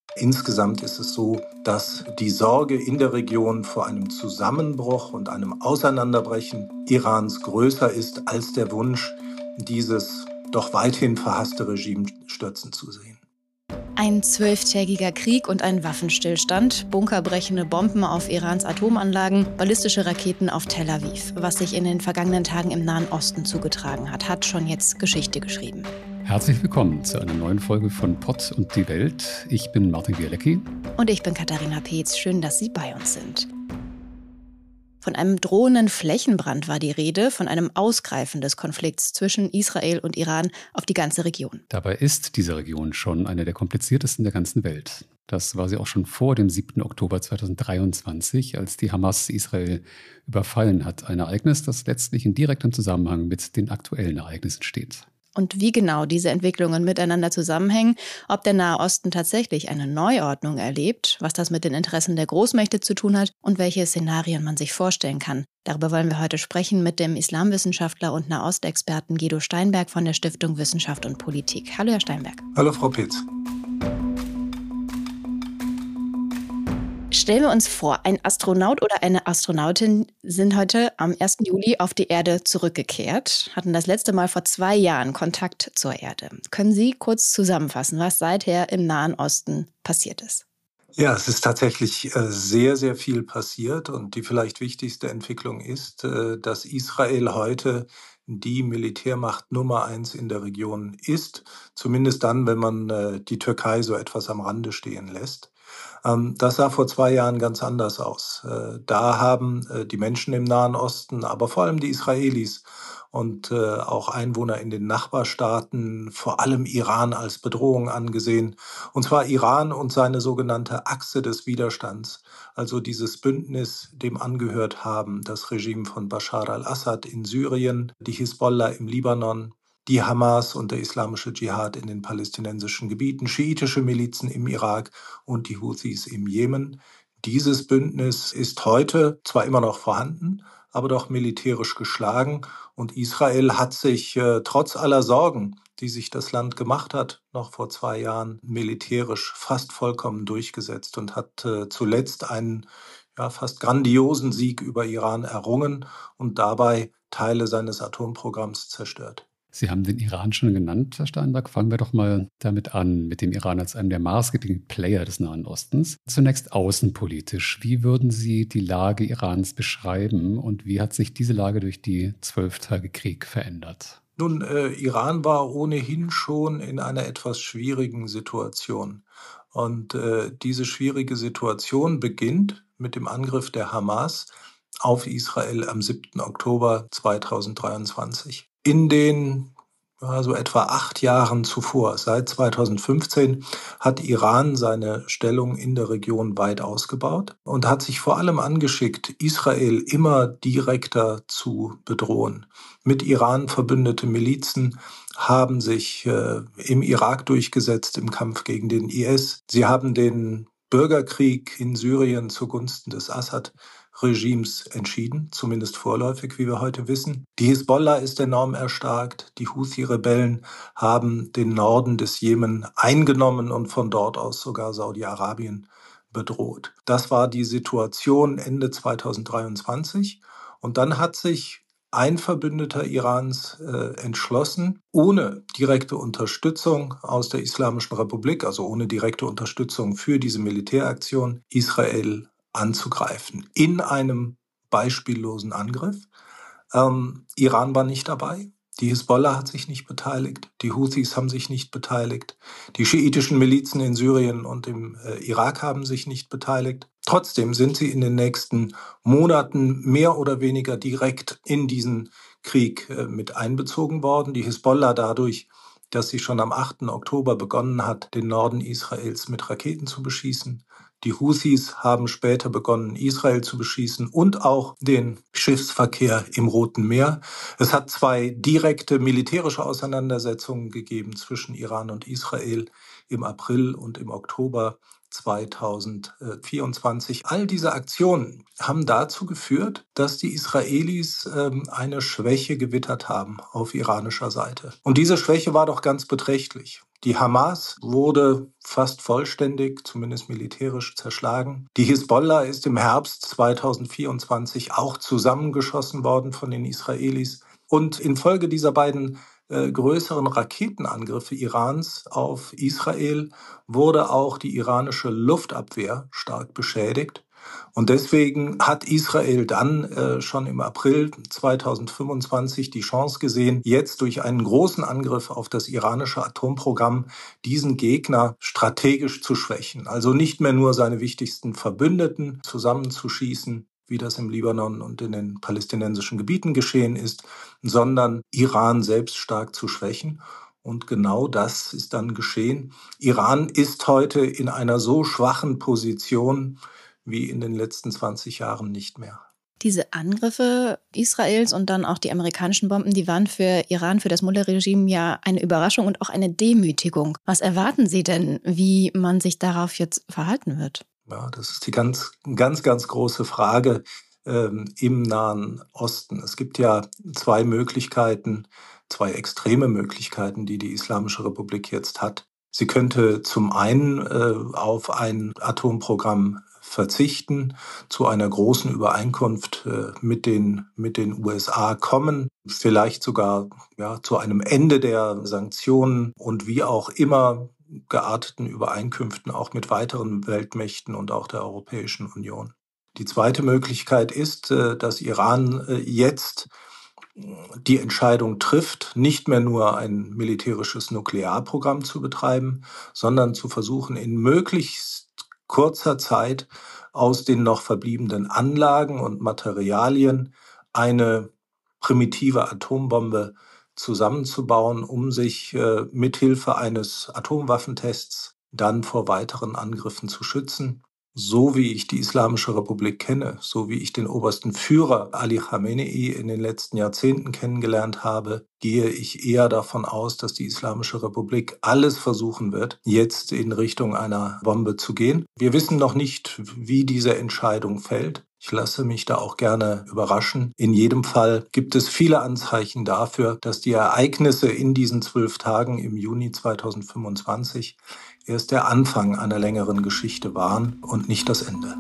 Insgesamt ist es so, dass die Sorge in der Region vor einem Zusammenbruch und einem Auseinanderbrechen Irans größer ist als der Wunsch, dieses doch weithin verhasste Regime stürzen zu sehen. Ein 12-tägiger Krieg und ein Waffenstillstand, bunkerbrechende Bomben auf Irans Atomanlagen, ballistische Raketen auf Tel Aviv. Was sich in den vergangenen Tagen im Nahen Osten zugetragen hat, hat schon jetzt Geschichte geschrieben. Herzlich willkommen zu einer neuen Folge von Pott und die Welt. Ich bin Martin Bielecki. Und ich bin Katharina Peetz. Schön, dass Sie bei uns sind. Von einem drohenden Flächenbrand war die Rede, von einem Ausgreifen des Konflikts zwischen Israel und Iran auf die ganze Region. Dabei ist diese Region schon eine der kompliziertesten der ganzen Welt. Das war sie auch schon vor dem 7. Oktober 2023, als die Hamas Israel überfallen hat. Ein Ereignis, das letztlich in direktem Zusammenhang mit den aktuellen Ereignissen steht. Und wie genau diese Entwicklungen miteinander zusammenhängen, ob der Nahe Osten tatsächlich eine Neuordnung erlebt, was das mit den Interessen der Großmächte zu tun hat und welche Szenarien man sich vorstellen kann. Darüber wollen wir heute sprechen mit dem Islamwissenschaftler und Nahostexperten Guido Steinberg von der Stiftung Wissenschaft und Politik. Hallo, Herr Steinberg. Hallo, Frau Peetz. Stellen wir uns vor, ein Astronaut oder eine Astronautin sind heute am 1. Juli auf die Erde zurückgekehrt, hatten das letzte Mal vor 2 Jahren Kontakt zur Erde. Können Sie kurz zusammenfassen, was seither im Nahen Osten passiert ist? Ja, es ist tatsächlich sehr, sehr viel passiert und die vielleicht wichtigste Entwicklung ist, dass Israel heute die Militärmacht Nummer 1 in der Region ist, zumindest dann, wenn man die Türkei so etwas am Rande stehen lässt. Das sah vor 2 Jahren ganz anders aus. Da haben die Menschen im Nahen Osten, aber vor allem die Israelis und auch Einwohner in den Nachbarstaaten vor allem Iran als Bedrohung angesehen. Und zwar Iran und seine sogenannte Achse des Widerstands, also dieses Bündnis, dem angehört haben das Regime von Bashar al-Assad in Syrien, die Hisbollah im Libanon, die Hamas und der islamische Dschihad in den palästinensischen Gebieten, schiitische Milizen im Irak und die Houthis im Jemen. Dieses Bündnis ist heute zwar immer noch vorhanden, aber doch militärisch geschlagen. Und Israel hat sich trotz aller Sorgen, die sich das Land gemacht hat, noch vor 2 Jahren militärisch fast vollkommen durchgesetzt und hat zuletzt einen fast grandiosen Sieg über Iran errungen und dabei Teile seines Atomprogramms zerstört. Sie haben den Iran schon genannt, Herr Steinberg. Fangen wir doch mal damit an, mit dem Iran als einem der maßgeblichen Player des Nahen Ostens. Zunächst außenpolitisch. Wie würden Sie die Lage Irans beschreiben und wie hat sich diese Lage durch die 12 Tage Krieg verändert? Nun, Iran war ohnehin schon in einer etwas schwierigen Situation. Und diese schwierige Situation beginnt mit dem Angriff der Hamas auf Israel am 7. Oktober 2023. In den so etwa 8 Jahren zuvor, seit 2015, hat Iran seine Stellung in der Region weit ausgebaut und hat sich vor allem angeschickt, Israel immer direkter zu bedrohen. Mit Iran verbündete Milizen haben sich im Irak durchgesetzt im Kampf gegen den IS. Sie haben den Bürgerkrieg in Syrien zugunsten des Assad-Regimes entschieden, zumindest vorläufig, wie wir heute wissen. Die Hisbollah ist enorm erstarkt. Die Houthi-Rebellen haben den Norden des Jemen eingenommen und von dort aus sogar Saudi-Arabien bedroht. Das war die Situation Ende 2023. Und dann hat sich ein Verbündeter Irans entschlossen, ohne direkte Unterstützung aus der Islamischen Republik, also ohne direkte Unterstützung für diese Militäraktion, Israel anzugreifen in einem beispiellosen Angriff. Iran war nicht dabei. Die Hisbollah hat sich nicht beteiligt, die Houthis haben sich nicht beteiligt, die schiitischen Milizen in Syrien und im Irak haben sich nicht beteiligt. Trotzdem sind sie in den nächsten Monaten mehr oder weniger direkt in diesen Krieg mit einbezogen worden. Die Hisbollah dadurch, dass sie schon am 8. Oktober begonnen hat, den Norden Israels mit Raketen zu beschießen. Die Houthis haben später begonnen, Israel zu beschießen und auch den Schiffsverkehr im Roten Meer. Es hat 2 direkte militärische Auseinandersetzungen gegeben zwischen Iran und Israel im April und im Oktober 2024. All diese Aktionen haben dazu geführt, dass die Israelis eine Schwäche gewittert haben auf iranischer Seite. Und diese Schwäche war doch ganz beträchtlich. Die Hamas wurde fast vollständig, zumindest militärisch, zerschlagen. Die Hisbollah ist im Herbst 2024 auch zusammengeschossen worden von den Israelis. Und infolge dieser beiden größeren Raketenangriffe Irans auf Israel wurde auch die iranische Luftabwehr stark beschädigt. Und deswegen hat Israel dann schon im April 2025 die Chance gesehen, jetzt durch einen großen Angriff auf das iranische Atomprogramm diesen Gegner strategisch zu schwächen. Also nicht mehr nur seine wichtigsten Verbündeten zusammenzuschießen, wie das im Libanon und in den palästinensischen Gebieten geschehen ist, sondern Iran selbst stark zu schwächen. Und genau das ist dann geschehen. Iran ist heute in einer so schwachen Position wie in den letzten 20 Jahren nicht mehr. Diese Angriffe Israels und dann auch die amerikanischen Bomben, die waren für Iran, für das Mullah-Regime ja eine Überraschung und auch eine Demütigung. Was erwarten Sie denn, wie man sich darauf jetzt verhalten wird? Ja, das ist die ganz große Frage im Nahen Osten. Es gibt ja zwei extreme Möglichkeiten, die Islamische Republik jetzt hat. Sie könnte zum einen auf ein Atomprogramm verzichten, zu einer großen Übereinkunft mit den USA kommen, vielleicht sogar zu einem Ende der Sanktionen und wie auch immer gearteten Übereinkünften auch mit weiteren Weltmächten und auch der Europäischen Union. Die zweite Möglichkeit ist, dass Iran jetzt die Entscheidung trifft, nicht mehr nur ein militärisches Nuklearprogramm zu betreiben, sondern zu versuchen, in möglichst kurzer Zeit aus den noch verbliebenen Anlagen und Materialien eine primitive Atombombe zusammenzubauen, um sich mithilfe eines Atomwaffentests dann vor weiteren Angriffen zu schützen. So wie ich die Islamische Republik kenne, so wie ich den obersten Führer Ali Khamenei in den letzten Jahrzehnten kennengelernt habe, gehe ich eher davon aus, dass die Islamische Republik alles versuchen wird, jetzt in Richtung einer Bombe zu gehen. Wir wissen noch nicht, wie diese Entscheidung fällt. Ich lasse mich da auch gerne überraschen. In jedem Fall gibt es viele Anzeichen dafür, dass die Ereignisse in diesen 12 Tagen im Juni 2025 erst der Anfang einer längeren Geschichte waren und nicht das Ende.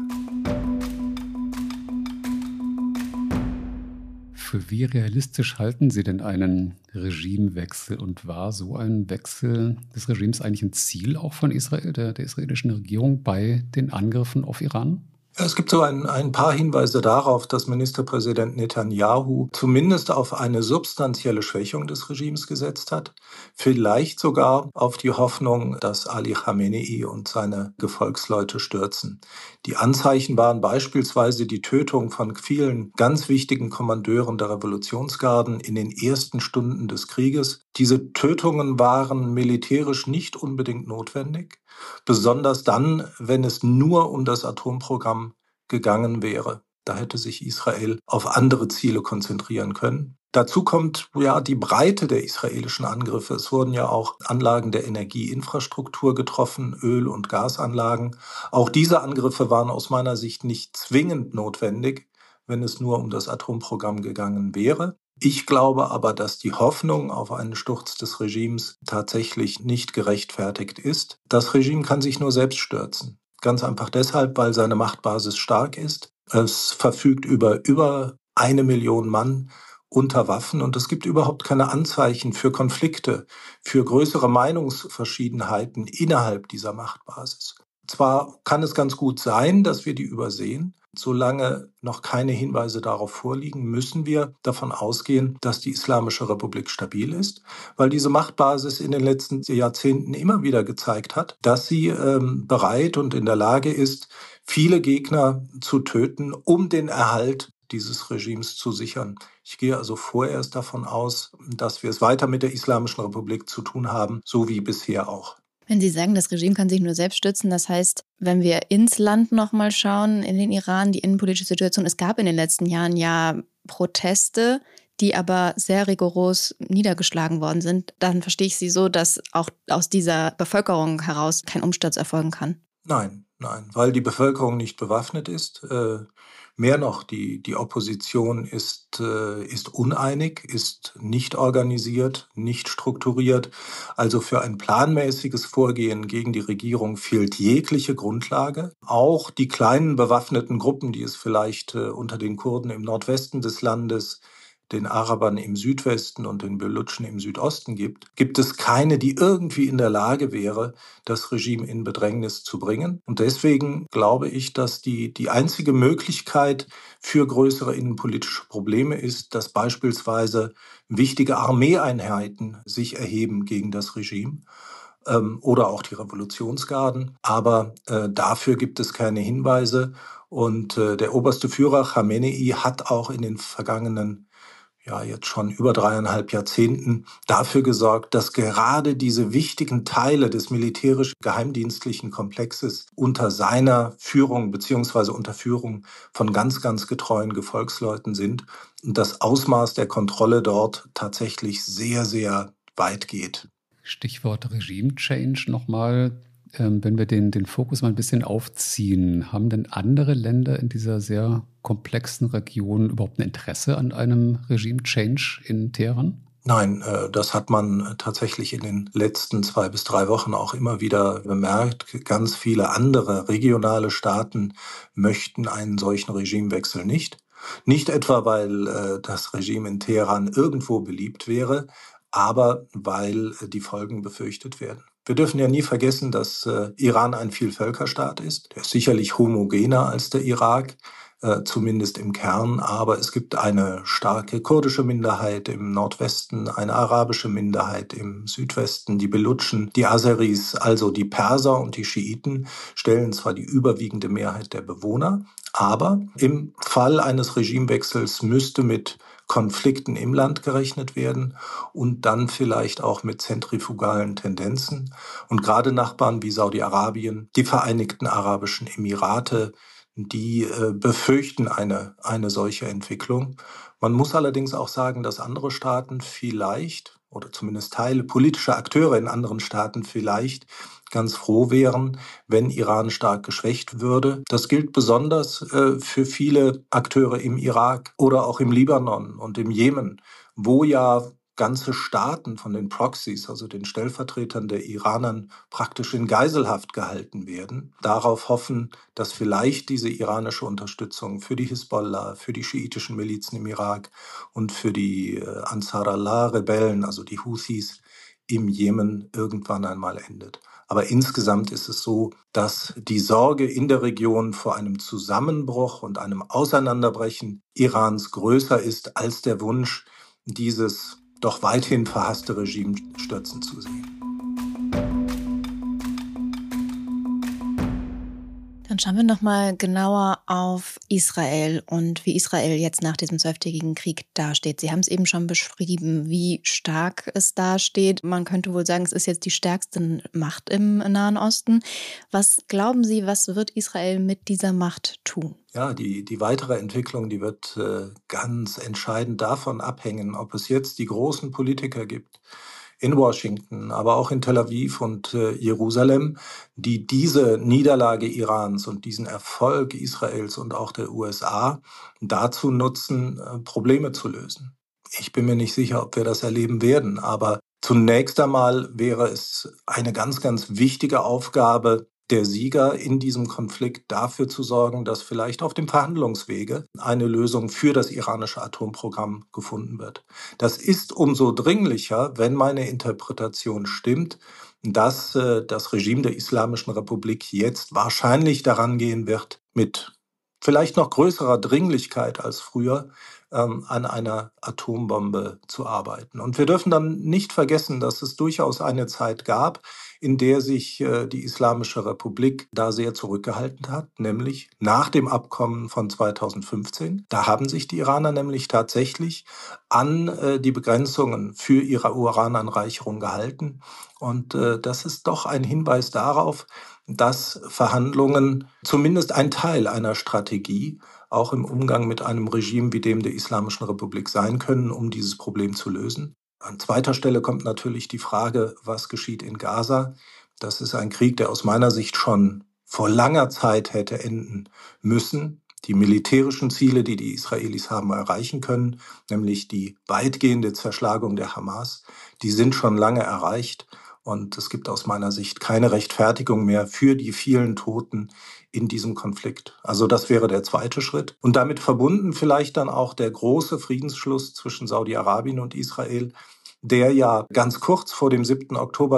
Für wie realistisch halten Sie denn einen Regimewechsel? Und war so ein Wechsel des Regimes eigentlich ein Ziel auch von Israel, der israelischen Regierung bei den Angriffen auf Iran? Es gibt so ein paar Hinweise darauf, dass Ministerpräsident Netanyahu zumindest auf eine substanzielle Schwächung des Regimes gesetzt hat, vielleicht sogar auf die Hoffnung, dass Ali Khamenei und seine Gefolgsleute stürzen. Die Anzeichen waren beispielsweise die Tötung von vielen ganz wichtigen Kommandeuren der Revolutionsgarden in den ersten Stunden des Krieges. Diese Tötungen waren militärisch nicht unbedingt notwendig, besonders dann, wenn es nur um das Atomprogramm gegangen wäre. Da hätte sich Israel auf andere Ziele konzentrieren können. Dazu kommt die Breite der israelischen Angriffe. Es wurden ja auch Anlagen der Energieinfrastruktur getroffen, Öl- und Gasanlagen. Auch diese Angriffe waren aus meiner Sicht nicht zwingend notwendig, wenn es nur um das Atomprogramm gegangen wäre. Ich glaube aber, dass die Hoffnung auf einen Sturz des Regimes tatsächlich nicht gerechtfertigt ist. Das Regime kann sich nur selbst stürzen. Ganz einfach deshalb, weil seine Machtbasis stark ist. Es verfügt über 1 Million Mann unter Waffen und es gibt überhaupt keine Anzeichen für Konflikte, für größere Meinungsverschiedenheiten innerhalb dieser Machtbasis. Zwar kann es ganz gut sein, dass wir die übersehen. Solange noch keine Hinweise darauf vorliegen, müssen wir davon ausgehen, dass die Islamische Republik stabil ist, weil diese Machtbasis in den letzten Jahrzehnten immer wieder gezeigt hat, dass sie bereit und in der Lage ist, viele Gegner zu töten, um den Erhalt dieses Regimes zu sichern. Ich gehe also vorerst davon aus, dass wir es weiter mit der Islamischen Republik zu tun haben, so wie bisher auch. Wenn Sie sagen, das Regime kann sich nur selbst stützen, das heißt, wenn wir ins Land nochmal schauen, in den Iran, die innenpolitische Situation, es gab in den letzten Jahren ja Proteste, die aber sehr rigoros niedergeschlagen worden sind, dann verstehe ich Sie so, dass auch aus dieser Bevölkerung heraus kein Umsturz erfolgen kann. Nein, nein, weil die Bevölkerung nicht bewaffnet ist. Mehr noch, die Opposition ist uneinig, ist nicht organisiert, nicht strukturiert. Also für ein planmäßiges Vorgehen gegen die Regierung fehlt jegliche Grundlage. Auch die kleinen bewaffneten Gruppen, die es vielleicht unter den Kurden im Nordwesten des Landes, den Arabern im Südwesten und den Belutschen im Südosten gibt es keine, die irgendwie in der Lage wäre, das Regime in Bedrängnis zu bringen. Und deswegen glaube ich, dass die einzige Möglichkeit für größere innenpolitische Probleme ist, dass beispielsweise wichtige Armeeeinheiten sich erheben gegen das Regime oder auch die Revolutionsgarden. Aber dafür gibt es keine Hinweise. Und der oberste Führer Khamenei hat auch in den vergangenen jetzt schon über 3,5 Jahrzehnten dafür gesorgt, dass gerade diese wichtigen Teile des militärisch-geheimdienstlichen Komplexes unter seiner Führung beziehungsweise unter Führung von ganz, ganz getreuen Gefolgsleuten sind und das Ausmaß der Kontrolle dort tatsächlich sehr, sehr weit geht. Stichwort Regime Change nochmal. Wenn wir den Fokus mal ein bisschen aufziehen, haben denn andere Länder in dieser sehr komplexen Region überhaupt ein Interesse an einem Regime Change in Teheran? Nein, das hat man tatsächlich in den letzten 2 bis 3 Wochen auch immer wieder bemerkt. Ganz viele andere regionale Staaten möchten einen solchen Regimewechsel nicht. Nicht etwa, weil das Regime in Teheran irgendwo beliebt wäre, aber weil die Folgen befürchtet werden. Wir dürfen ja nie vergessen, dass Iran ein Vielvölkerstaat ist. Der ist sicherlich homogener als der Irak, zumindest im Kern. Aber es gibt eine starke kurdische Minderheit im Nordwesten, eine arabische Minderheit im Südwesten, die Belutschen, die Aseris, also die Perser und die Schiiten stellen zwar die überwiegende Mehrheit der Bewohner, aber im Fall eines Regimewechsels müsste mit Konflikten im Land gerechnet werden und dann vielleicht auch mit zentrifugalen Tendenzen. Und gerade Nachbarn wie Saudi-Arabien, die Vereinigten Arabischen Emirate, die befürchten eine solche Entwicklung. Man muss allerdings auch sagen, dass andere Staaten vielleicht, oder zumindest Teile politischer Akteure in anderen Staaten vielleicht ganz froh wären, wenn Iran stark geschwächt würde. Das gilt besonders für viele Akteure im Irak oder auch im Libanon und im Jemen, wo ja ganze Staaten von den Proxys, also den Stellvertretern der Iranern, praktisch in Geiselhaft gehalten werden, darauf hoffen, dass vielleicht diese iranische Unterstützung für die Hisbollah, für die schiitischen Milizen im Irak und für die Ansar Allah-Rebellen, also die Houthis im Jemen, irgendwann einmal endet. Aber insgesamt ist es so, dass die Sorge in der Region vor einem Zusammenbruch und einem Auseinanderbrechen Irans größer ist als der Wunsch, dieses doch weithin verhasste Regime stürzen zu sehen. Dann schauen wir noch mal genauer auf Israel und wie Israel jetzt nach diesem 12-tägigen Krieg dasteht. Sie haben es eben schon beschrieben, wie stark es dasteht. Man könnte wohl sagen, es ist jetzt die stärkste Macht im Nahen Osten. Was glauben Sie, was wird Israel mit dieser Macht tun? Ja, die weitere Entwicklung, die wird ganz entscheidend davon abhängen, ob es jetzt die großen Politiker gibt in Washington, aber auch in Tel Aviv und Jerusalem, die diese Niederlage Irans und diesen Erfolg Israels und auch der USA dazu nutzen, Probleme zu lösen. Ich bin mir nicht sicher, ob wir das erleben werden, aber zunächst einmal wäre es eine ganz, ganz wichtige Aufgabe der Sieger in diesem Konflikt dafür zu sorgen, dass vielleicht auf dem Verhandlungswege eine Lösung für das iranische Atomprogramm gefunden wird. Das ist umso dringlicher, wenn meine Interpretation stimmt, dass das Regime der Islamischen Republik jetzt wahrscheinlich daran gehen wird, mit vielleicht noch größerer Dringlichkeit als früher an einer Atombombe zu arbeiten. Und wir dürfen dann nicht vergessen, dass es durchaus eine Zeit gab, in der sich die Islamische Republik da sehr zurückgehalten hat, nämlich nach dem Abkommen von 2015. Da haben sich die Iraner nämlich tatsächlich an die Begrenzungen für ihre Urananreicherung gehalten. Und das ist doch ein Hinweis darauf, dass Verhandlungen zumindest ein Teil einer Strategie auch im Umgang mit einem Regime wie dem der Islamischen Republik sein können, um dieses Problem zu lösen. An zweiter Stelle kommt natürlich die Frage, was geschieht in Gaza. Das ist ein Krieg, der aus meiner Sicht schon vor langer Zeit hätte enden müssen. Die militärischen Ziele, die die Israelis haben erreichen können, nämlich die weitgehende Zerschlagung der Hamas, die sind schon lange erreicht. Und es gibt aus meiner Sicht keine Rechtfertigung mehr für die vielen Toten in diesem Konflikt. Also das wäre der zweite Schritt. Und damit verbunden vielleicht dann auch der große Friedensschluss zwischen Saudi-Arabien und Israel, der ja ganz kurz vor dem 7. Oktober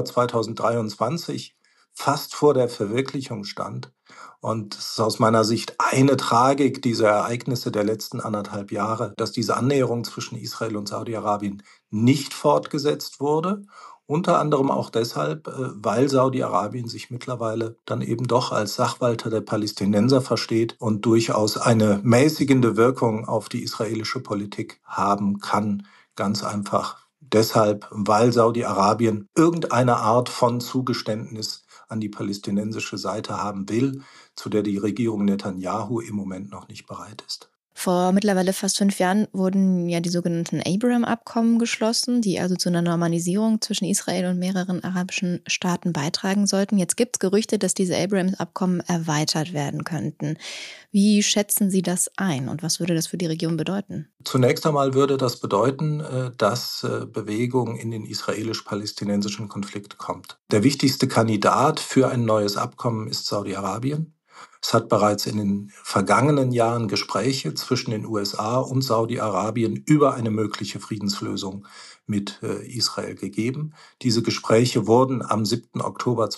2023 fast vor der Verwirklichung stand. Und es ist aus meiner Sicht eine Tragik dieser Ereignisse der letzten 1,5 Jahre, dass diese Annäherung zwischen Israel und Saudi-Arabien nicht fortgesetzt wurde. Unter anderem auch deshalb, weil Saudi-Arabien sich mittlerweile dann eben doch als Sachwalter der Palästinenser versteht und durchaus eine mäßigende Wirkung auf die israelische Politik haben kann. Ganz einfach deshalb, weil Saudi-Arabien irgendeine Art von Zugeständnis an die palästinensische Seite haben will, zu der die Regierung Netanyahu im Moment noch nicht bereit ist. Vor mittlerweile fast 5 Jahren wurden ja die sogenannten Abraham-Abkommen geschlossen, die also zu einer Normalisierung zwischen Israel und mehreren arabischen Staaten beitragen sollten. Jetzt gibt es Gerüchte, dass diese Abraham-Abkommen erweitert werden könnten. Wie schätzen Sie das ein und was würde das für die Region bedeuten? Zunächst einmal würde das bedeuten, dass Bewegung in den israelisch-palästinensischen Konflikt kommt. Der wichtigste Kandidat für ein neues Abkommen ist Saudi-Arabien. Es hat bereits in den vergangenen Jahren Gespräche zwischen den USA und Saudi-Arabien über eine mögliche Friedenslösung mit Israel gegeben. Diese Gespräche wurden am 7. Oktober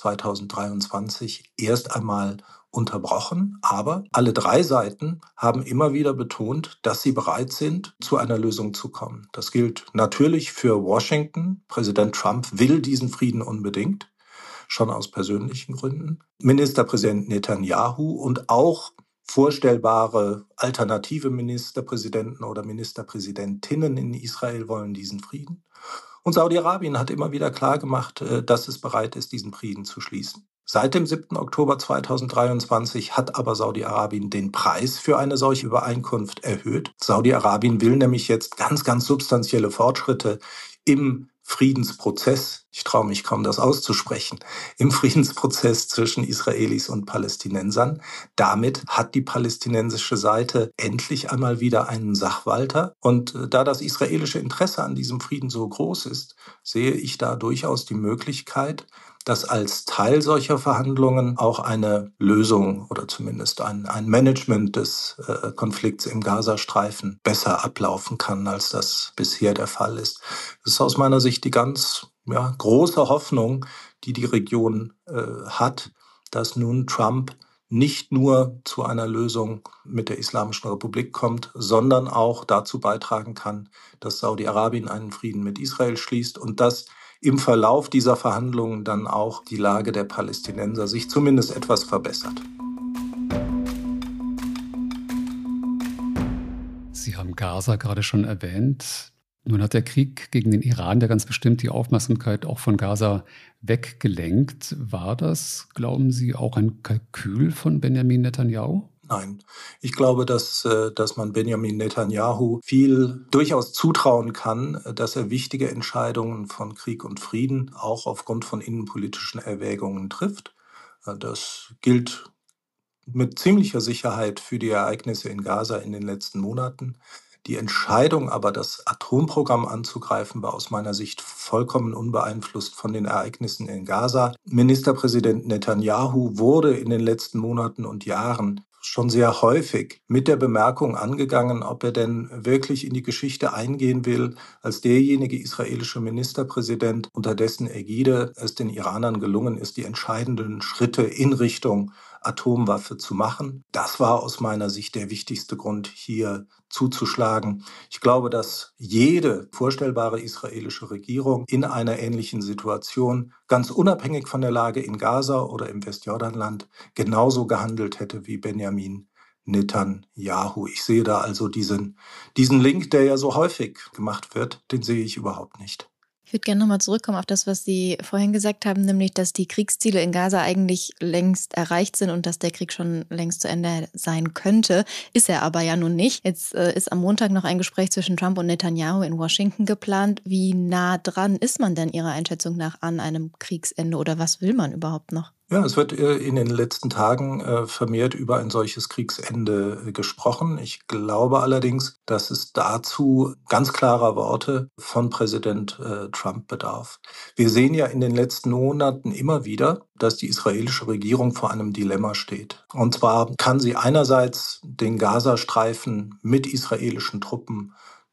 2023 erst einmal unterbrochen, aber alle 3 Seiten haben immer wieder betont, dass sie bereit sind, zu einer Lösung zu kommen. Das gilt natürlich für Washington. Präsident Trump will diesen Frieden unbedingt, schon aus persönlichen Gründen. Ministerpräsident Netanyahu und auch vorstellbare alternative Ministerpräsidenten oder Ministerpräsidentinnen in Israel wollen diesen Frieden. Und Saudi-Arabien hat immer wieder klargemacht, dass es bereit ist, diesen Frieden zu schließen. Seit dem 7. Oktober 2023 hat aber Saudi-Arabien den Preis für eine solche Übereinkunft erhöht. Saudi-Arabien will nämlich jetzt ganz, ganz substanzielle Fortschritte im Friedensprozess, ich traue mich kaum das auszusprechen, im Friedensprozess zwischen Israelis und Palästinensern. Damit hat die palästinensische Seite endlich einmal wieder einen Sachwalter. Und da das israelische Interesse an diesem Frieden so groß ist, sehe ich da durchaus die Möglichkeit, dass als Teil solcher Verhandlungen auch eine Lösung oder zumindest ein Management des Konflikts im Gazastreifen besser ablaufen kann, als das bisher der Fall ist. Das ist aus meiner Sicht die ganz große Hoffnung, die die Region hat, dass nun Trump nicht nur zu einer Lösung mit der Islamischen Republik kommt, sondern auch dazu beitragen kann, dass Saudi-Arabien einen Frieden mit Israel schließt und dass im Verlauf dieser Verhandlungen dann auch die Lage der Palästinenser sich zumindest etwas verbessert. Sie haben Gaza gerade schon erwähnt. Nun hat der Krieg gegen den Iran ja ganz bestimmt die Aufmerksamkeit auch von Gaza weggelenkt. War das, glauben Sie, auch ein Kalkül von Benjamin Netanyahu? Nein, ich glaube, dass man Benjamin Netanyahu viel durchaus zutrauen kann, dass er wichtige Entscheidungen von Krieg und Frieden auch aufgrund von innenpolitischen Erwägungen trifft. Das gilt mit ziemlicher Sicherheit für die Ereignisse in Gaza in den letzten Monaten. Die Entscheidung aber, das Atomprogramm anzugreifen, war aus meiner Sicht vollkommen unbeeinflusst von den Ereignissen in Gaza. Ministerpräsident Netanyahu wurde in den letzten Monaten und Jahren schon sehr häufig mit der Bemerkung angegangen, ob er denn wirklich in die Geschichte eingehen will, als derjenige israelische Ministerpräsident, unter dessen Ägide es den Iranern gelungen ist, die entscheidenden Schritte in Richtung Atomwaffe zu machen. Das war aus meiner Sicht der wichtigste Grund, hier zuzuschlagen. Ich glaube, dass jede vorstellbare israelische Regierung in einer ähnlichen Situation, ganz unabhängig von der Lage in Gaza oder im Westjordanland, genauso gehandelt hätte wie Benjamin Netanyahu. Ich sehe da also diesen Link, der ja so häufig gemacht wird, den sehe ich überhaupt nicht. Ich würde gerne nochmal zurückkommen auf das, was Sie vorhin gesagt haben, nämlich, dass die Kriegsziele in Gaza eigentlich längst erreicht sind und dass der Krieg schon längst zu Ende sein könnte. Ist er aber ja nun nicht. Jetzt ist am Montag noch ein Gespräch zwischen Trump und Netanyahu in Washington geplant. Wie nah dran ist man denn Ihrer Einschätzung nach an einem Kriegsende oder was will man überhaupt noch? Ja, es wird in den letzten Tagen vermehrt über ein solches Kriegsende gesprochen. Ich glaube allerdings, dass es dazu ganz klarer Worte von Präsident Trump bedarf. Wir sehen ja in den letzten Monaten immer wieder, dass die israelische Regierung vor einem Dilemma steht. Und zwar kann sie einerseits den Gazastreifen mit israelischen Truppen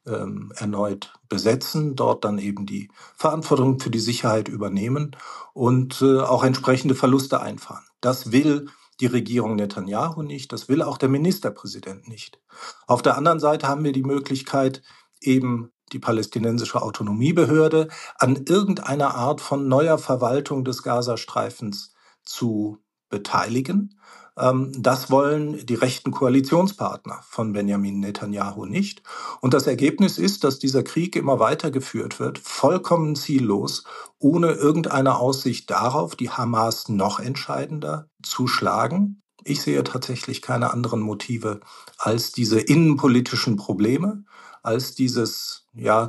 erneut besetzen, dort dann eben die Verantwortung für die Sicherheit übernehmen und auch entsprechende Verluste einfahren. Das will die Regierung Netanyahu nicht, das will auch der Ministerpräsident nicht. Auf der anderen Seite haben wir die Möglichkeit, eben die palästinensische Autonomiebehörde an irgendeiner Art von neuer Verwaltung des Gazastreifens zu beteiligen. Das wollen die rechten Koalitionspartner von Benjamin Netanyahu nicht. Und das Ergebnis ist, dass dieser Krieg immer weiter geführt wird, vollkommen ziellos, ohne irgendeine Aussicht darauf, die Hamas noch entscheidender zu schlagen. Ich sehe tatsächlich keine anderen Motive als diese innenpolitischen Probleme, als diese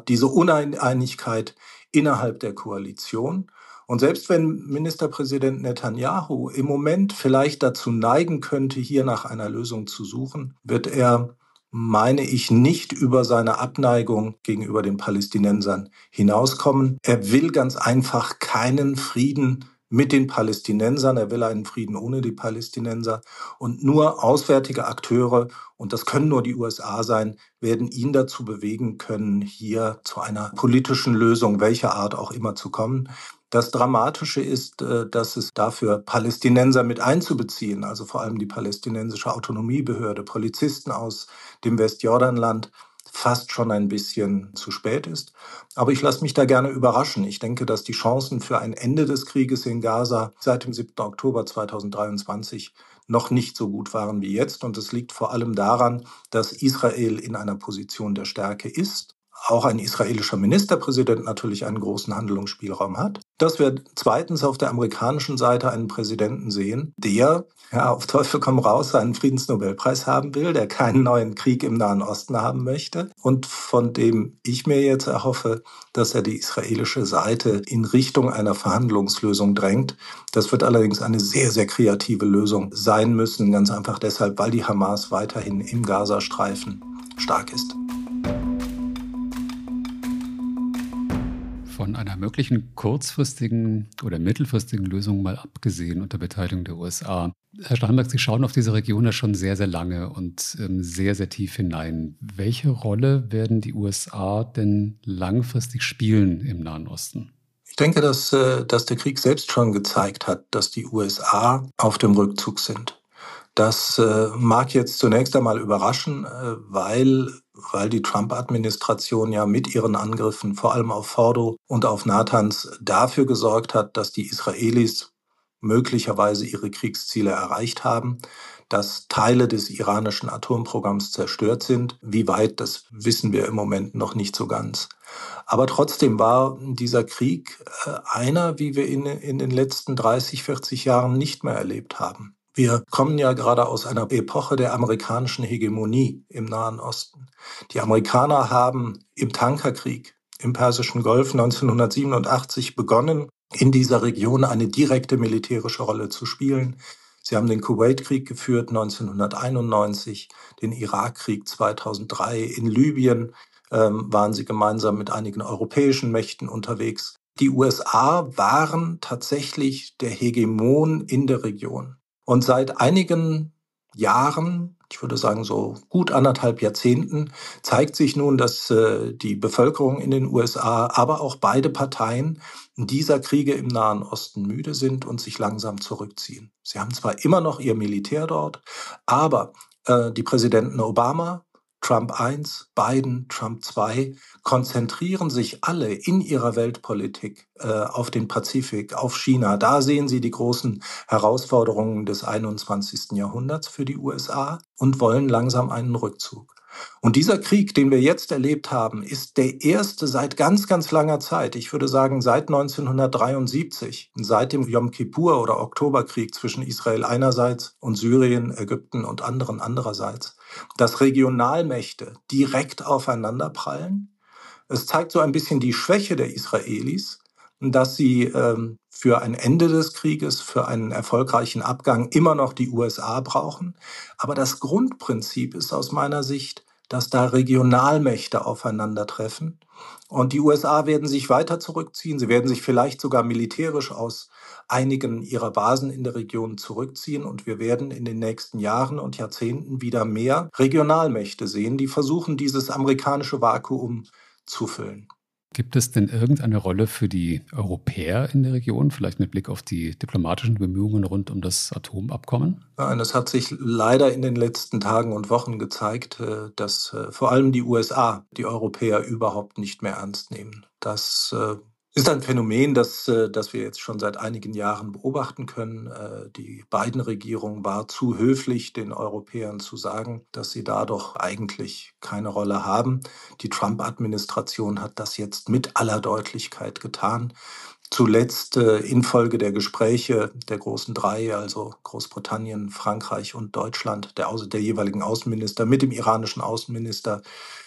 Uneinigkeit innerhalb der Koalition. Und selbst wenn Ministerpräsident Netanyahu im Moment vielleicht dazu neigen könnte, hier nach einer Lösung zu suchen, wird er, meine ich, nicht über seine Abneigung gegenüber den Palästinensern hinauskommen. Er will ganz einfach keinen Frieden mit den Palästinensern, er will einen Frieden ohne die Palästinenser. Und nur auswärtige Akteure, und das können nur die USA sein, werden ihn dazu bewegen können, hier zu einer politischen Lösung, welcher Art auch immer, zu kommen. Das Dramatische ist, dass es dafür Palästinenser mit einzubeziehen, also vor allem die palästinensische Autonomiebehörde, Polizisten aus dem Westjordanland, fast schon ein bisschen zu spät ist. Aber ich lasse mich da gerne überraschen. Ich denke, dass die Chancen für ein Ende des Krieges in Gaza seit dem 7. Oktober 2023 noch nicht so gut waren wie jetzt. Und es liegt vor allem daran, dass Israel in einer Position der Stärke ist. Auch ein israelischer Ministerpräsident natürlich einen großen Handlungsspielraum hat. Dass wir zweitens auf der amerikanischen Seite einen Präsidenten sehen, der auf Teufel komm raus seinen Friedensnobelpreis haben will, der keinen neuen Krieg im Nahen Osten haben möchte und von dem ich mir jetzt erhoffe, dass er die israelische Seite in Richtung einer Verhandlungslösung drängt. Das wird allerdings eine sehr, sehr kreative Lösung sein müssen, ganz einfach deshalb, weil die Hamas weiterhin im Gazastreifen stark ist. Von einer möglichen kurzfristigen oder mittelfristigen Lösung mal abgesehen unter Beteiligung der USA. Herr Steinberg, Sie schauen auf diese Region ja schon sehr, sehr lange und sehr, sehr tief hinein. Welche Rolle werden die USA denn langfristig spielen im Nahen Osten? Ich denke, dass der Krieg selbst schon gezeigt hat, dass die USA auf dem Rückzug sind. Das mag jetzt zunächst einmal überraschen, weil die Trump-Administration ja mit ihren Angriffen, vor allem auf Fordo und auf Natanz, dafür gesorgt hat, dass die Israelis möglicherweise ihre Kriegsziele erreicht haben, dass Teile des iranischen Atomprogramms zerstört sind. Wie weit, das wissen wir im Moment noch nicht so ganz. Aber trotzdem war dieser Krieg einer, wie wir ihn in den letzten 30, 40 Jahren nicht mehr erlebt haben. Wir kommen ja gerade aus einer Epoche der amerikanischen Hegemonie im Nahen Osten. Die Amerikaner haben im Tankerkrieg im Persischen Golf 1987 begonnen, in dieser Region eine direkte militärische Rolle zu spielen. Sie haben den Kuwait-Krieg geführt 1991, den Irakkrieg 2003. In Libyen waren sie gemeinsam mit einigen europäischen Mächten unterwegs. Die USA waren tatsächlich der Hegemon in der Region. Und seit einigen Jahren, ich würde sagen so gut 1,5 Jahrzehnten, zeigt sich nun, dass die Bevölkerung in den USA, aber auch beide Parteien dieser Kriege im Nahen Osten müde sind und sich langsam zurückziehen. Sie haben zwar immer noch ihr Militär dort, aber die Präsidenten Obama, Trump 1, Biden, Trump 2 konzentrieren sich alle in ihrer Weltpolitik auf den Pazifik, auf China. Da sehen sie die großen Herausforderungen des 21. Jahrhunderts für die USA und wollen langsam einen Rückzug. Und dieser Krieg, den wir jetzt erlebt haben, ist der erste seit ganz, ganz langer Zeit. Ich würde sagen, seit 1973, seit dem Yom Kippur- oder Oktoberkrieg zwischen Israel einerseits und Syrien, Ägypten und anderen andererseits, dass Regionalmächte direkt aufeinanderprallen. Es zeigt so ein bisschen die Schwäche der Israelis, dass sie für ein Ende des Krieges, für einen erfolgreichen Abgang immer noch die USA brauchen. Aber das Grundprinzip ist aus meiner Sicht, dass da Regionalmächte aufeinandertreffen. Und die USA werden sich weiter zurückziehen. Sie werden sich vielleicht sogar militärisch aus einigen ihrer Basen in der Region zurückziehen. Und wir werden in den nächsten Jahren und Jahrzehnten wieder mehr Regionalmächte sehen, die versuchen, dieses amerikanische Vakuum zu füllen. Gibt es denn irgendeine Rolle für die Europäer in der Region, vielleicht mit Blick auf die diplomatischen Bemühungen rund um das Atomabkommen? Nein, es hat sich leider in den letzten Tagen und Wochen gezeigt, dass vor allem die USA die Europäer überhaupt nicht mehr ernst nehmen. Das ist ein Phänomen, das wir jetzt schon seit einigen Jahren beobachten können. Die Biden-Regierung war zu höflich, den Europäern zu sagen, dass sie da doch eigentlich keine Rolle haben. Die Trump-Administration hat das jetzt mit aller Deutlichkeit getan. Zuletzt infolge der Gespräche der großen drei, also Großbritannien, Frankreich und Deutschland, der jeweiligen Außenminister mit dem iranischen Außenminister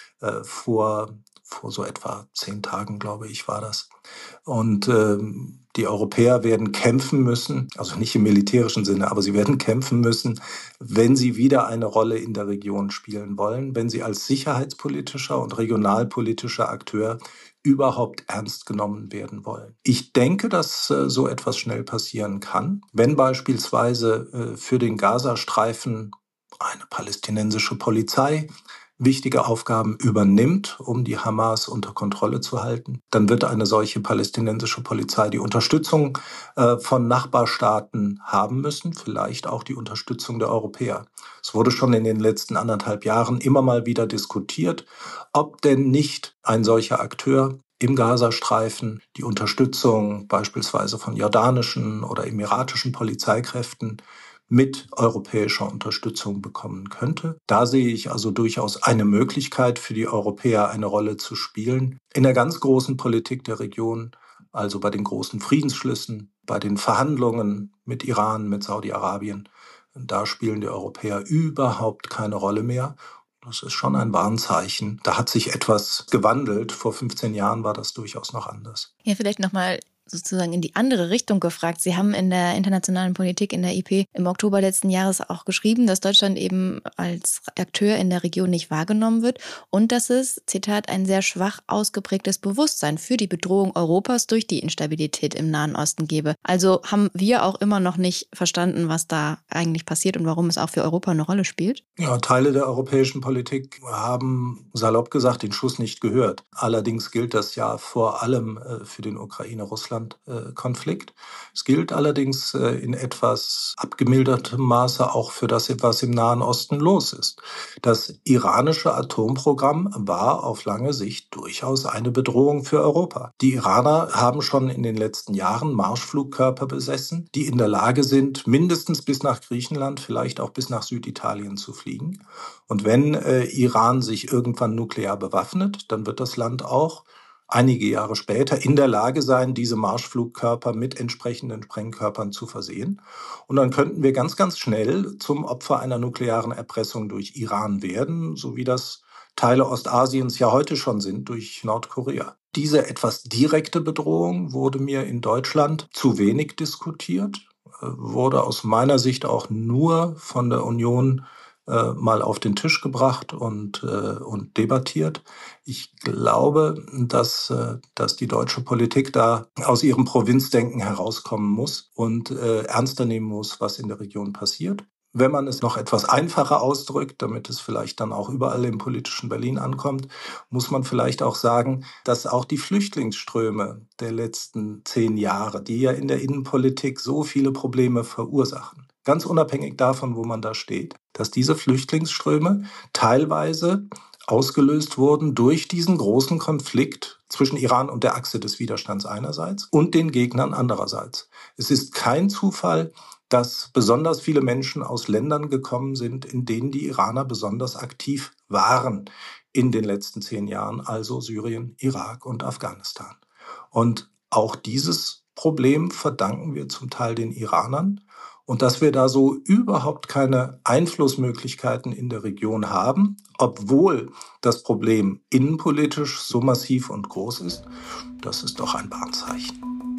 vor so etwa 10 Tagen, glaube ich, war das. Und die Europäer werden kämpfen müssen, also nicht im militärischen Sinne, aber sie werden kämpfen müssen, wenn sie wieder eine Rolle in der Region spielen wollen, wenn sie als sicherheitspolitischer und regionalpolitischer Akteur überhaupt ernst genommen werden wollen. Ich denke, dass so etwas schnell passieren kann, wenn beispielsweise für den Gazastreifen eine palästinensische Polizei wichtige Aufgaben übernimmt, um die Hamas unter Kontrolle zu halten. Dann wird eine solche palästinensische Polizei die Unterstützung von Nachbarstaaten haben müssen, vielleicht auch die Unterstützung der Europäer. Es wurde schon in den letzten 1,5 Jahren immer mal wieder diskutiert, ob denn nicht ein solcher Akteur im Gazastreifen die Unterstützung beispielsweise von jordanischen oder emiratischen Polizeikräften mit europäischer Unterstützung bekommen könnte. Da sehe ich also durchaus eine Möglichkeit für die Europäer, eine Rolle zu spielen. In der ganz großen Politik der Region, also bei den großen Friedensschlüssen, bei den Verhandlungen mit Iran, mit Saudi-Arabien, da spielen die Europäer überhaupt keine Rolle mehr. Das ist schon ein Warnzeichen. Da hat sich etwas gewandelt. Vor 15 Jahren war das durchaus noch anders. Ja, vielleicht nochmal sozusagen in die andere Richtung gefragt. Sie haben in der internationalen Politik in der IP im Oktober letzten Jahres auch geschrieben, dass Deutschland eben als Akteur in der Region nicht wahrgenommen wird und dass es, Zitat, ein sehr schwach ausgeprägtes Bewusstsein für die Bedrohung Europas durch die Instabilität im Nahen Osten gebe. Also haben wir auch immer noch nicht verstanden, was da eigentlich passiert und warum es auch für Europa eine Rolle spielt? Ja, Teile der europäischen Politik haben salopp gesagt den Schuss nicht gehört. Allerdings gilt das ja vor allem für den Ukraine-Russland-Konflikt. Es gilt allerdings in etwas abgemildertem Maße auch für das, was im Nahen Osten los ist. Das iranische Atomprogramm war auf lange Sicht durchaus eine Bedrohung für Europa. Die Iraner haben schon in den letzten Jahren Marschflugkörper besessen, die in der Lage sind, mindestens bis nach Griechenland, vielleicht auch bis nach Süditalien zu fliegen. Und wenn Iran sich irgendwann nuklear bewaffnet, dann wird das Land auch einige Jahre später in der Lage sein, diese Marschflugkörper mit entsprechenden Sprengkörpern zu versehen. Und dann könnten wir ganz, ganz schnell zum Opfer einer nuklearen Erpressung durch Iran werden, so wie das Teile Ostasiens ja heute schon sind durch Nordkorea. Diese etwas direkte Bedrohung wurde mir in Deutschland zu wenig diskutiert, wurde aus meiner Sicht auch nur von der Union mal auf den Tisch gebracht und debattiert. Ich glaube, dass die deutsche Politik da aus ihrem Provinzdenken herauskommen muss und ernster nehmen muss, was in der Region passiert. Wenn man es noch etwas einfacher ausdrückt, damit es vielleicht dann auch überall im politischen Berlin ankommt, muss man vielleicht auch sagen, dass auch die Flüchtlingsströme der letzten 10 Jahre, die ja in der Innenpolitik so viele Probleme verursachen, ganz unabhängig davon, wo man da steht, dass diese Flüchtlingsströme teilweise ausgelöst wurden durch diesen großen Konflikt zwischen Iran und der Achse des Widerstands einerseits und den Gegnern andererseits. Es ist kein Zufall, dass besonders viele Menschen aus Ländern gekommen sind, in denen die Iraner besonders aktiv waren in den letzten 10 Jahren, also Syrien, Irak und Afghanistan. Und auch dieses Problem verdanken wir zum Teil den Iranern. Und dass wir da so überhaupt keine Einflussmöglichkeiten in der Region haben, obwohl das Problem innenpolitisch so massiv und groß ist, das ist doch ein Warnzeichen.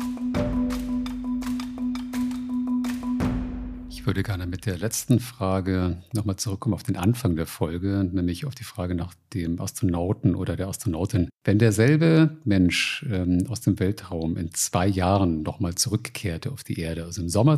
Ich würde gerne mit der letzten Frage nochmal zurückkommen auf den Anfang der Folge, nämlich auf die Frage nach dem Astronauten oder der Astronautin. Wenn derselbe Mensch aus dem Weltraum in 2 Jahren nochmal zurückkehrte auf die Erde, also im Sommer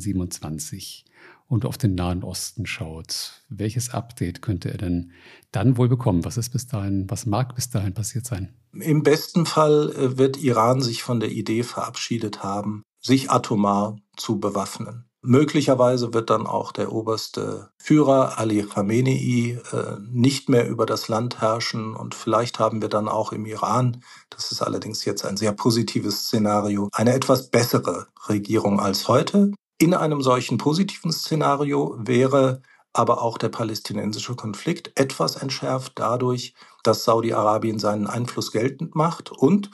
2027, und auf den Nahen Osten schaut, welches Update könnte er denn dann wohl bekommen? Was mag bis dahin passiert sein? Im besten Fall wird Iran sich von der Idee verabschiedet haben, sich atomar zu bewaffnen. Möglicherweise wird dann auch der oberste Führer Ali Khamenei nicht mehr über das Land herrschen und vielleicht haben wir dann auch im Iran, das ist allerdings jetzt ein sehr positives Szenario, eine etwas bessere Regierung als heute. In einem solchen positiven Szenario wäre aber auch der palästinensische Konflikt etwas entschärft dadurch, dass Saudi-Arabien seinen Einfluss geltend macht und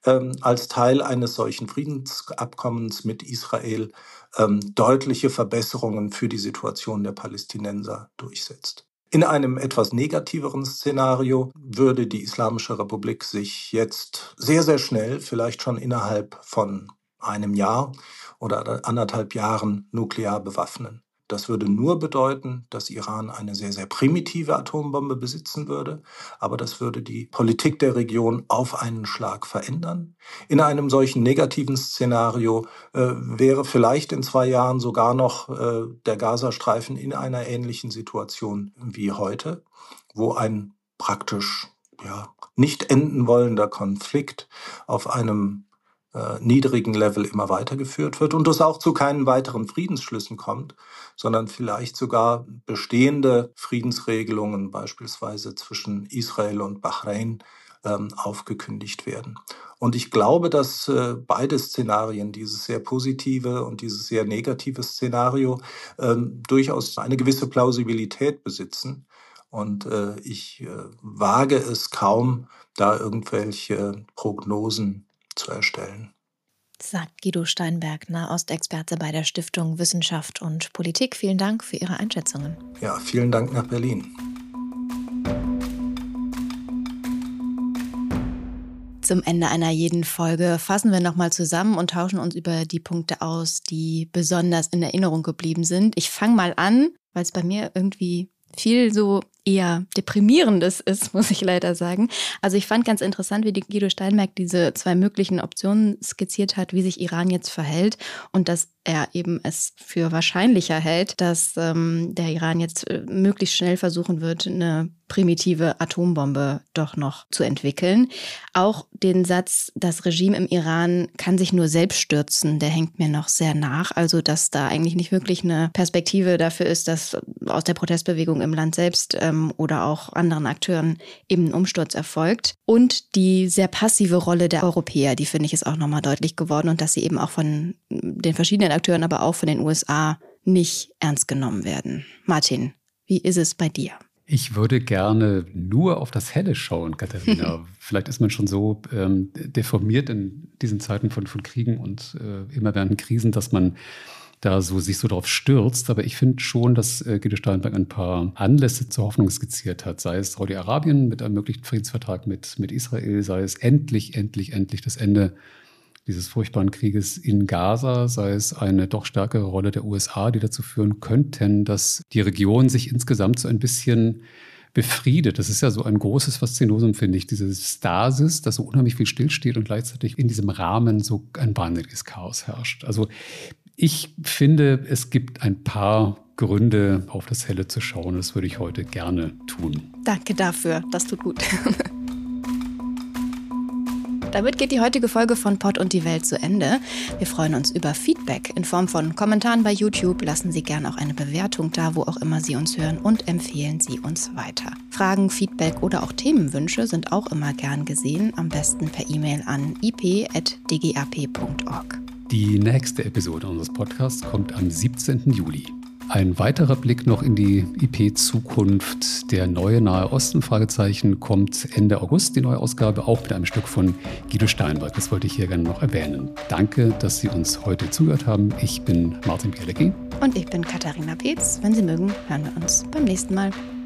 als Teil eines solchen Friedensabkommens mit Israel deutliche Verbesserungen für die Situation der Palästinenser durchsetzt. In einem etwas negativeren Szenario würde die Islamische Republik sich jetzt sehr, sehr schnell, vielleicht schon innerhalb von einem Jahr oder 1,5 Jahren nuklear bewaffnen. Das würde nur bedeuten, dass Iran eine sehr, sehr primitive Atombombe besitzen würde, aber das würde die Politik der Region auf einen Schlag verändern. In einem solchen negativen Szenario wäre vielleicht in 2 Jahren sogar noch der Gazastreifen in einer ähnlichen Situation wie heute, wo ein praktisch nicht enden wollender Konflikt auf einem niedrigen Level immer weitergeführt wird und es auch zu keinen weiteren Friedensschlüssen kommt, sondern vielleicht sogar bestehende Friedensregelungen, beispielsweise zwischen Israel und Bahrain, aufgekündigt werden. Und ich glaube, dass beide Szenarien, dieses sehr positive und dieses sehr negative Szenario, durchaus eine gewisse Plausibilität besitzen. Und ich wage es kaum, da irgendwelche Prognosen zu erstellen. Sagt Guido Steinberg, Nahostexperte bei der Stiftung Wissenschaft und Politik. Vielen Dank für Ihre Einschätzungen. Ja, vielen Dank nach Berlin. Zum Ende einer jeden Folge fassen wir nochmal zusammen und tauschen uns über die Punkte aus, die besonders in Erinnerung geblieben sind. Ich fange mal an, weil es bei mir irgendwie viel so eher Deprimierendes ist, muss ich leider sagen. Also ich fand ganz interessant, wie Guido Steinberg diese 2 möglichen Optionen skizziert hat, wie sich Iran jetzt verhält und dass er eben es für wahrscheinlicher hält, dass der Iran jetzt möglichst schnell versuchen wird, eine primitive Atombombe doch noch zu entwickeln. Auch den Satz, das Regime im Iran kann sich nur selbst stürzen, der hängt mir noch sehr nach. Also dass da eigentlich nicht wirklich eine Perspektive dafür ist, dass aus der Protestbewegung im Land selbst oder auch anderen Akteuren eben ein Umsturz erfolgt. Und die sehr passive Rolle der Europäer, die finde ich ist auch nochmal deutlich geworden und dass sie eben auch von den verschiedenen Akteuren, aber auch von den USA nicht ernst genommen werden. Martin, wie ist es bei dir? Ich würde gerne nur auf das Helle schauen, Katharina. Vielleicht ist man schon so deformiert in diesen Zeiten von Kriegen und immerwährenden Krisen, dass man da sich so drauf stürzt. Aber ich finde schon, dass Guido Steinberg ein paar Anlässe zur Hoffnung skizziert hat. Sei es Saudi-Arabien mit einem möglichen Friedensvertrag mit Israel, sei es endlich das Ende dieses furchtbaren Krieges in Gaza, sei es eine doch stärkere Rolle der USA, die dazu führen könnten, dass die Region sich insgesamt so ein bisschen befriedet. Das ist ja so ein großes Faszinosum, finde ich, diese Stasis, dass so unheimlich viel stillsteht und gleichzeitig in diesem Rahmen so ein wahnsinniges Chaos herrscht. Also ich finde, es gibt ein paar Gründe, auf das Helle zu schauen. Das würde ich heute gerne tun. Danke dafür, das tut gut. Damit geht die heutige Folge von Pott und die Welt zu Ende. Wir freuen uns über Feedback in Form von Kommentaren bei YouTube. Lassen Sie gerne auch eine Bewertung da, wo auch immer Sie uns hören und empfehlen Sie uns weiter. Fragen, Feedback oder auch Themenwünsche sind auch immer gern gesehen. Am besten per E-Mail an ip@dgap.org. Die nächste Episode unseres Podcasts kommt am 17. Juli. Ein weiterer Blick noch in die IP-Zukunft. Der neue Nahe Osten, Fragezeichen, kommt Ende August, die neue Ausgabe, auch mit einem Stück von Guido Steinberg. Das wollte ich hier gerne noch erwähnen. Danke, dass Sie uns heute zugehört haben. Ich bin Martin Bielecki. Und ich bin Katharina Peetz. Wenn Sie mögen, hören wir uns beim nächsten Mal.